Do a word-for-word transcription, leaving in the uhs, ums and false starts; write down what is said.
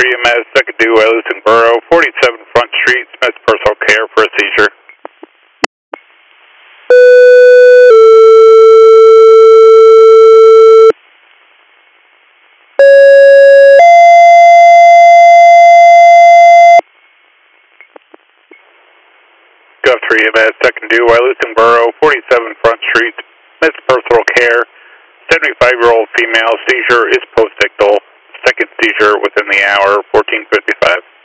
E M S, second due, Wellington Borough, forty-seven Front Street, Smith Personal Care for a seizure. Gov three E M S, second due, Wellington Borough, forty-seven Front Street, Smith Personal Care, seventy-five-year-old female, seizure is post-ictal, second seizure within the hour, fourteen fifty-five.